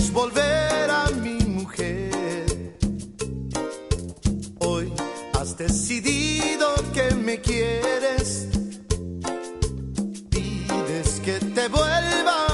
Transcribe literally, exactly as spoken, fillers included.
quieres volver a mi mujer. Hoy has decidido que me quieres. Pides que te vuelva